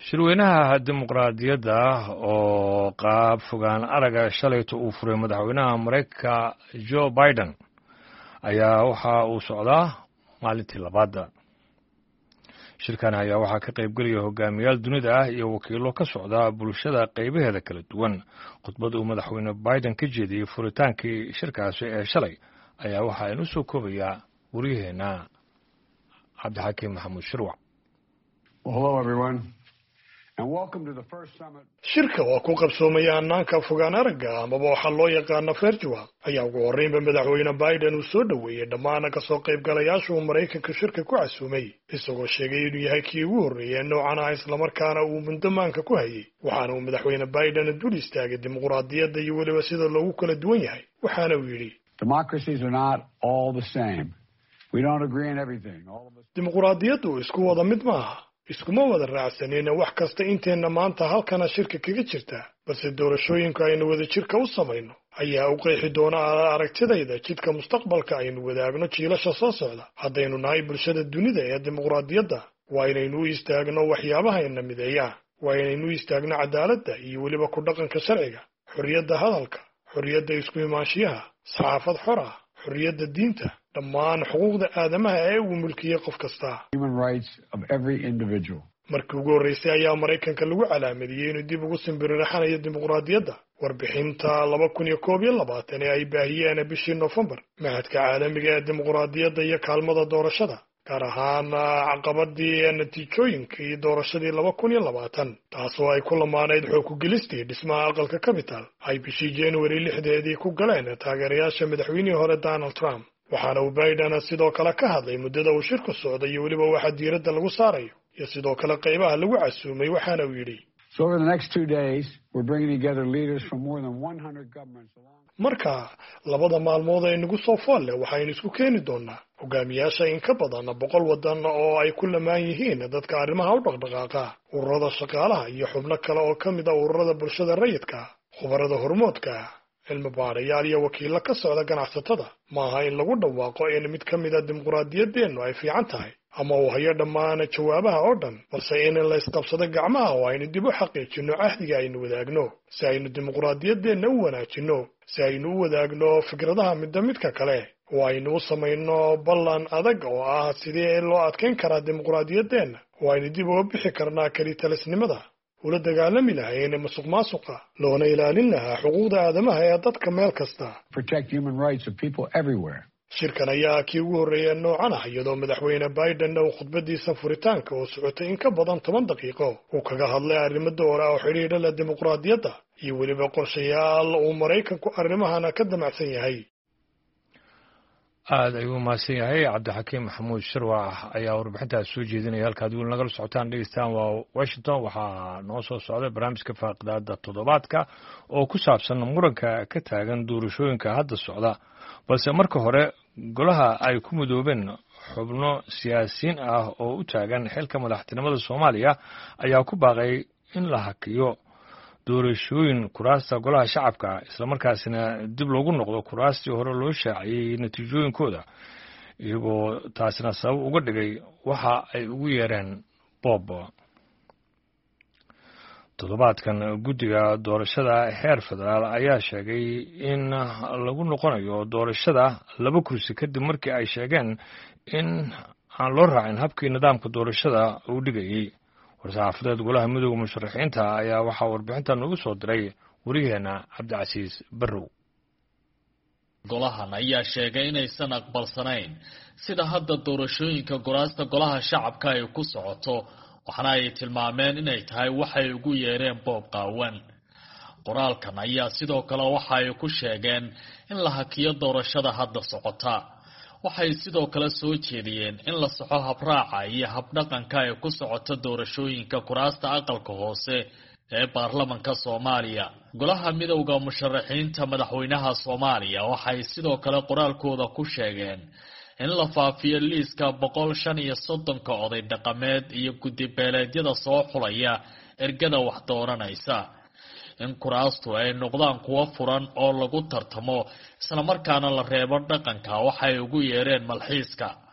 shirweynaha dimuqraadiyadda oo qaab fogaan araga shalayta uu furay madaxweynaha maraykanka Joe Biden ayaa waxa uu socdaa maalintii labaad. shirkan ayaa waxaa ka qayb galaya hogaamiyaal dunida ah iyo wakiilo ka socda bulshada qaybaheeda kala duwan. khudbad uu madaxweyne Biden ka jeediyey furitaankii shirkaasi ee shalay ayaa waxa aynu soo koobayaa wariyaheena cabdixakiim maxamuud shirwac. shirka waa ku qabsoomaya hannaanka fogaan aragga amaba waxaa loo yaqaana virtual ayaa ugu horreynba madaxweyne Biden uu soo dhoweeyey dhammaan ka soo qaybgalayaasha uu Maraykanka shirka ku casuumay, isagoo sheegay inuu yahay kii ugu horreeyay noocan ah islamarkaana uu mudamaanka ku hayay. waxaana uu madaxweyne Biden dul istaagay dimuqraadiyadda iyo weliba sida loogu kala duwan yahay. waxaana uu yidhi dimuqraadiyaddu isku wada mid maaha, iskuma wada raacsanina wax kasta inteenna maanta halkana shirka kaga jirta, balse doorashooyinka aynu wada jirka u samayno ayaa u qeexi doona aragtidayda jidka mustaqbalka aynu wadaagno jiilasha soo socda. haddaynu nahay bulshada dunida ee dimuqraadiyadda, waa inaynu u istaagno waxyaabahayna mideeya, waa inaynu u istaagno cadaaladda iyo weliba ku dhaqanka sharciga, xorriyadda hadalka, xorriyadda isku imaanshiyaha, saxaafad xor ah, xorriyadda diinta, dhammaan xuquuqda aadamaha ee uu mulkiyey qof kasta. markii ugu horreysay ayaa Maraykanka lagu calaamadiyey inuu dib ugu simbiriraxanayo dimuqraadiyadda. warbixinta 2021 ee ay baahiyeen bishii Noofembar mahadka caalamiga ee dimuqraadiyadda iyo kaalmada doorashada, gaar ahaan caqabadii natiijooyinkii doorashadii 2020, taasoo ay ku lamaanayd xoog ku gelistii dhismaha aqalka Capitol ay bishii January 6 ku galeen taageerayaasha madaxweynihii hore Donald Trump. waxaana uu Biden sidoo kale ka hadlay muddada uu shirku socday iyo weliba waxa diiradda lagu saarayo iyo sidoo kale qaybaha lagu casuumay. waxaana uu yidhi marka labada maalmood ee nagu soo fool leh waxaynu isku keeni doonaa hogaamiyaasha in ka badan 100 waddan oo ay ku lamaan yihiin dadka arrimaha u dhaqdhaqaaqa, ururada shaqaalaha iyo xubno kale oo ka mid ah ururada bulshada rayidka, khubarada hormoodka, cilmi baarayaal iyo wakiilo ka socda ganacsatada. maaha in lagu dhawaaqo in mid ka mid a dimuqraadiyaddeennu ay fiican tahay ama uu hayo dhammaan jawaabaha oo dhan, balse in la isqabsado gacmaha oo aynu dib u xaqiijinno cahdiga aynu wadaagno si aynu dimuqraadiyaddeenna u wanaajinno, si aynu u wadaagno fikradaha midka kale, oo aynu u samayno ballan adag oo ah sidee loo adkayn karaa dimuqraadiyaddeenna, oo aynu dib uga bixi karnaa kelitalisnimada, ula dagaalami lahayn musuqmaasuqa, loona ilaalin lahaa xuquuqda aadamaha ee dadka meel kasta. shirkan ayaa kii ugu horreeya noocan ah, iyadoo madaxweyne Biden uu khudbadiisa furitaanka oo socotay in ka badan 10 daqiiqo uu kaga hadlay arrimo door ah oo xidhiidha la dimuqraadiyadda iyo weliba qorshayaal uu Maraykanku arrimahana ka damacsan yahay. aad ayuu mahadsan yahay cabdixakiim maxamuud shirwac ayaa warbixintaas soo jeedinaya. halkaad weli nagala socotaan dhegeystaan waa Washington. waxaa noo soo socday barnaamijka faaqidaada toddobaadka oo ku saabsan muranka ka taagan doorashooyinka hadda socda, balse marka hore golaha ay ku midoobeen xubno siyaasiyiin ah oo u taagan xilka madaxtinimada Soomaaliya ayaa ku baaqay in la hakiyo doorashooyin kuraasta golaha shacabka, islamarkaasina dib loogu noqdo kuraastii hore loo shaaciyey natiijooyinkooda, iyagoo taasina sabab uga dhigay waxa ay ugu yeereen boob. toddobaadkan guddiga doorashada heer federaal ayaa sheegay in lagu noqonayo doorashada 2 kursi kadib markii ay sheegeen in aan loo raacin habkii nidaamka doorashada uu dhigayay. war-saxaafadeed golaha midowga musharaxiinta ayaa waxaa warbixinta noogu soo diray wariyaheena cabdicasiis barrow. golahan ayaa sheegay inaysan aqbalsanayn sida hadda doorashooyinka kuraasta golaha shacabka ay ku socoto, waxaana ay tilmaameen inay tahay waxay ugu yeereen boob qaawan. qoraalkan ayaa sidoo kale waxa ay ku sheegeen in la hakiyo doorashada hadda socota. waxay sidoo kale soo jeediyeen in la saxo habraaca iyo habdhaqanka ay ku socoto doorashooyinka kuraasta aqalka hoose ee baarlamanka Soomaaliya. golaha midowga musharaxiinta madaxweynaha Soomaaliya waxay sidoo kale qoraalkooda ku sheegeen in la faafiyo liiska 135 oday dhaqameed iyo guddi beeleedyada soo xulaya ergada wax dooranaysa, in kuraastu ay noqdaan kuwa furan oo lagu tartamo, isla markaana la reebo dhaqanka waxay ugu yeereen malxiiska.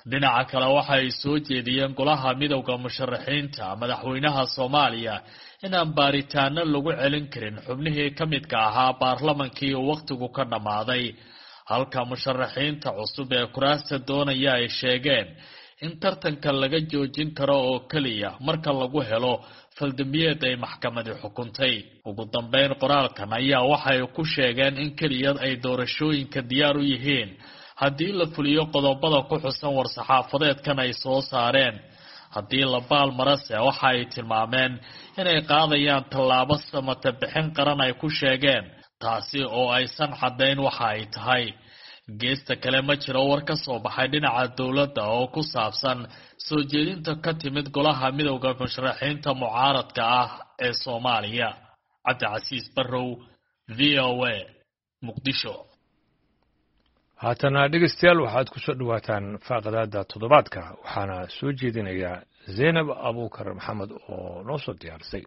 dhinaca kale waxa ay soo jeediyeen golaha midowda musharaxiinta madaxweynaha Soomaaliya inaan baaritaano lagu celin karin xubnihii ka midka ahaa baarlamankii uu waqtigu ka dhamaaday halka musharaxiinta cusub ee kuraasta doonaya ay sheegeen in tartanka laga joojin karo oo kaliya marka lagu helo faldambiyeed ay maxkamadu xukuntay ugu dambeyn qoraalkan ayaa waxay ku sheegeen in kaliya ay doorashooyinka diyaar u yihiin haddii la fuliyo qodobada ku xusan war-saxaafadeedkan ay soo saareen haddii la baalmarase waxa ay tilmaameen inay qaadayaan tallaabo samata bixin qaran ay ku sheegeen taasi oo aysan caddayn waxa ay tahay geesta kale ma jiro war ka soo baxay dhinaca dowladda oo ku saabsan soo jeedinta ka timid golaha midowda musharaxiinta mucaaradka ah ee Soomaaliya. Cabdicasiis Barrow, VOA, Muqdisho. haatana dhegeystayaal waxaad ku soo dhawaataan faaqadaada toddobaadka waxaana soo jeedinaya Zainab Abuukar Maxamed oo noo soo diyaarisay.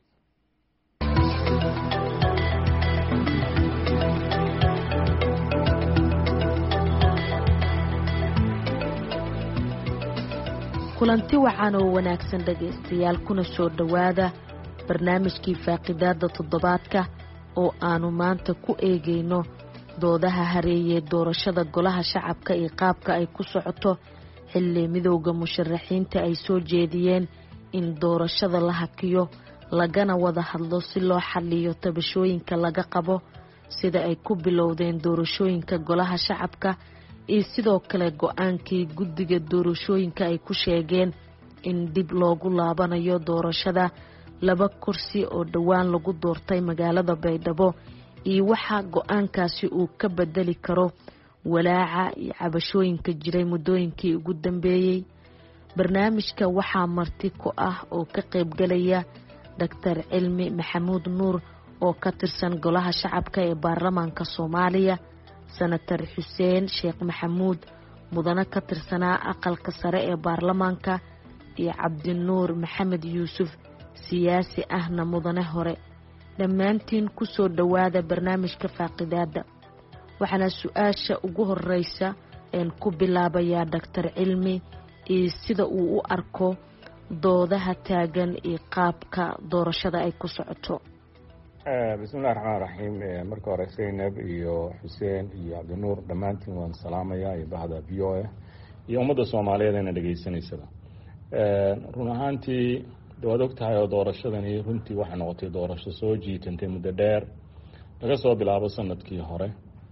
kulanti wacan oo wanaagsan dhageystayaal kuna soo dhawaada barnaamijkii faaqidaada toddobaadka oo aanu maanta ku eegayno doodaha hareeyee doorashada golaha shacabka iyo qaabka ay ku socoto xilli midowda musharaxiinta ay soo jeediyeen in doorashada la hakiyo lagana wada hadlo si loo xalliyo tabashooyinka laga qabo sida ay ku bilowdeen doorashooyinka golaha shacabka iyo sidoo kale go-aankii guddiga doorashooyinka ay ku sheegeen in dib loogu laabanayo doorashada 2 kursi oo dhowaan lagu doortay magaalada Baydhabo iyo waxa go-aankaasi uu ka bedeli karo walaaca iyo cabashooyinka jiray muddooyinkii ugu dambeeyay. barnaamijka waxaa marti ku ah oo ka qaybgalaya Dr. Cilmi Maxamuud Nuur oo ka tirsan golaha shacabka ee baarlamaanka Soomaaliya, Senator Xuseen Sheekh Maxamuud mudane ka tirsanaa aqalka sare ee baarlamaanka iyo Cabdinuur Maxamed Yuusuf siyaasi ahna mudane hore. dhammaantiin ku soo dhawaada barnaamijka faaqidaada. waxaana su-aasha ugu horeysa ku bilaabayaa Dr. Cilmi iyo sida uu u arko doodaha taagan iyo qaabka doorashada ay ku socoto. bismillahi raxmaani raxiim. marka hore Zainab iyo Xuseen iyo Cabdinuur dhammaantiin waan salaamayaa iyo bahda VOA iyo ummadda Soomaaliyeed ee dhageysanaysada. run ahaantii waad ogtahay oo doorashadani runtii waxay noqotay doorasho soo jiitantay muddo dheer laga soo bilaabo sanadkii hore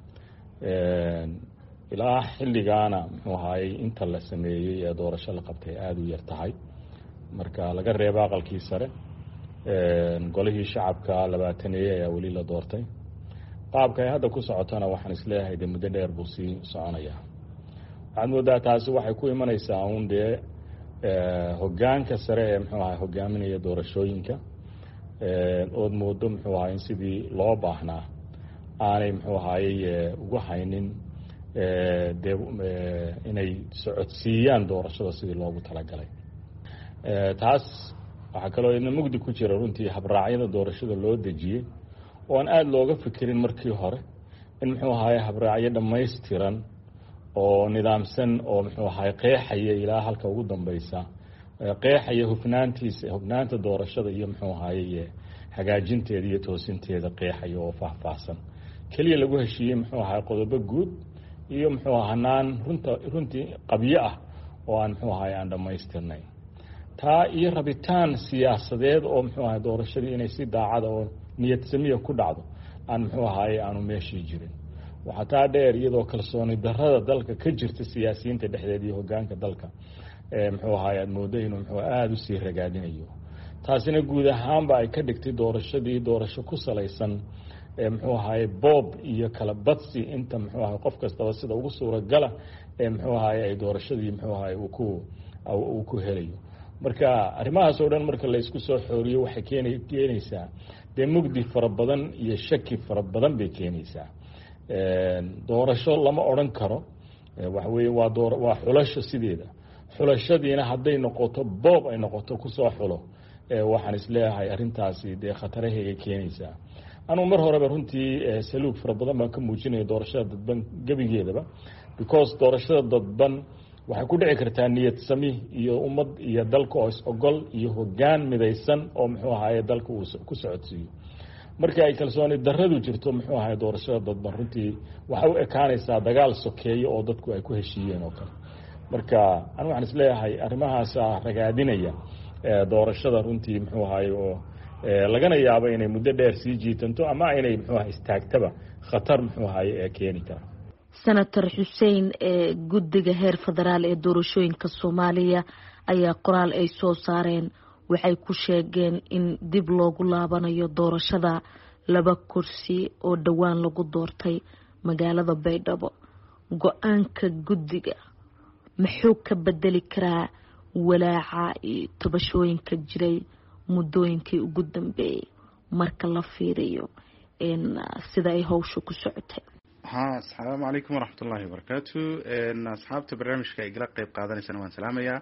ilaa xilligaana muxuu ahaayey inta la sameeyey ee doorasho la qabtay aada u yar tahay marka laga reebo aqalkii sare. golihii shacabka 20 ayaa weli la doortay. qaabka ay hadda ku socotana waxaan isleeyahay de muddo dheer buu sii soconayaa. waxaad moodaa taasi waxay ku imanaysaa uun dee hogaanka sare ee muxuu ahay hogaaminaya doorashooyinka ood moodo muxuu ahay in sidii loo baahnaa aanay muxuu ahaayey ugu haynin dee inay socodsiiyaan doorashada sidii loogu talagalay. taas waxaa kaloo idna mugdi ku jira runtii habraacyada doorashada loo dejiyey oo aan aada looga fikirin markii hore in muxuu ahaye habraacyo dhammaystiran oo nidaamsan oo muxuu ahaye qeexaya ilaa halka ugu dambeysa qeexaya hufnaanta doorashada iyo muxuu ahaye hagaajinteeda iyo toosinteeda qeexaya oo faahfaahsan keliya lagu heshiiyey muxuu ahaye qodobo guud iyo muxuu hanaan runtii qabyo ah oo aan muxuu ahaye aan dhammaystirnayn. taa iyo rabitaan siyaasadeed oo muxuu ahaye doorashadii inay si daacada oo niyad samiya ku dhacdo aan muxuu ahaye aanu meeshii jirin. waxaa taa dheer iyadoo kalsooni darrada dalka ka jirta siyaasiyiinta dhexdeeda iyo hogaanka dalka muxuu ahaye aada moodo inuu muxuu aada usii ragaadinayo. taasina guud ahaanba ay ka dhigtay doorashadii doorasho ku salaysan muxuu ahaye boob iyo kala badsi inta muxuu ahaye qof kastaba sida ugu suuragala muxuu ahaye ay doorashadii muxuu ahaye uu ku helayo. marka arrimahaas oo dhan marka la isku soo xooriyo waxay keenaysaa dee mugdi fara badan iyo shaki fara badan bay keenaysaa. doorasho lama odhan karo waxa weeye waa xulasho sideeda. xulashadiina hadday noqoto boob ay noqoto kusoo xulo waxaan isleeyahay arrintaasi dee khataraheega keenaysaa. anugu mar horeba runtii saluug fara badan baan ka muujinaya doorashada dadban gebigeedaba because doorashada dadban waxay ku dhici kartaa niyad sami iyo ummad iyo dalka oo is ogol iyo hoggaan midaysan oo muxuu ahaye dalka uu ku socodsiiyo. markii ay kalsooni darradu jirto muxuu ahaye doorashada dadban runtii waxay u ekaanaysaa dagaal sokeeyo oo dadku ay ku heshiiyeen oo kale. marka anigu waxaan isleeyahay arrimahaasa ragaadinaya doorashada runtii muxuu ahaye oo lagana yaabo inay muddo dheer sii jiitanto ama inay muxuu ahaye istaagtaba khatar muxuu ahaye ee keeni kara. senator xuseen ee guddiga heer federaal ee doorashooyinka Soomaaliya ayaa qoraal ay soo saareen waxay ku sheegeen in dib loogu laabanayo doorashada 2 kursi oo dhawaan lagu doortay magaalada Baydhabo. go-aanka guddiga muxuu ka bedeli karaa walaaca iyo tabashooyinka jiray muddooyinkii ugu dambeeyay marka la fiiriyo sida ay hawshu ku socotay? السلام عليكم ورحمة الله وبركاته. أصحابته برنامج كإجراء قيب قادني سنوان سلامية.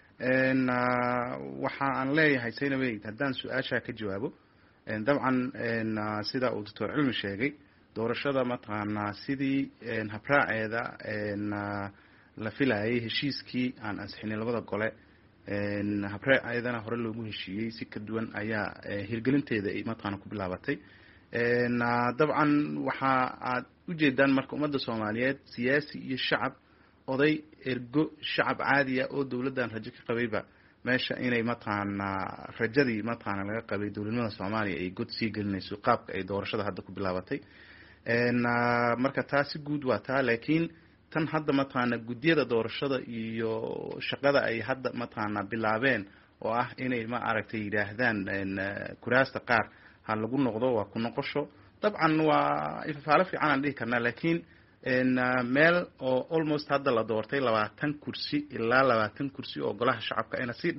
وحان لي هيسينا بيت هدان سؤال شاك جوابه. طبعا سيدا أو دكتور علم الشيقي دور الشدة مثلا سيدي هبراء هذا لفيلا هشيسكي عن أسحين لبضا قوله هبراء هذا نهر له مهشي سكة دوان أيا هيرجلين تيدا مثلا كبلابتي. طبعا waxaa ujeedaan marka umada Soomaaliyeed siyaasi iyo shacab oday ergo shacab caadi ah oo dawladdan rajo ka qabayba meesha inay mataan rajadii mataan laga qabay dawladnimada Soomaaliya ay god sii gelinayso qaabka ay doorashada hadda ku bilaabatay marka taasi guud waa taa laakiin tan hadda mataan gudiyada doorashada iyo shaqada ay hadda mataan bilaabeen oo ah inay ma aragtay yiraahdaan kuraasta qaar lagu noqdo waa ku noqosho dabcan waa ifafaalo fiican aan dhihi karnaa laakiin meel oo almost hadda la doortay 20 kursi ilaa 20 kursi oo golaha shacabka ina si